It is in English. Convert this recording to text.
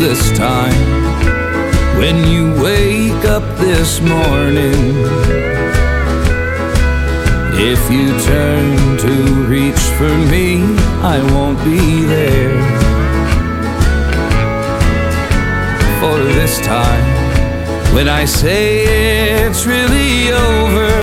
this time. When you wake up this morning, if you turn to reach for me, I won't be there. For this time, when I say it's really over,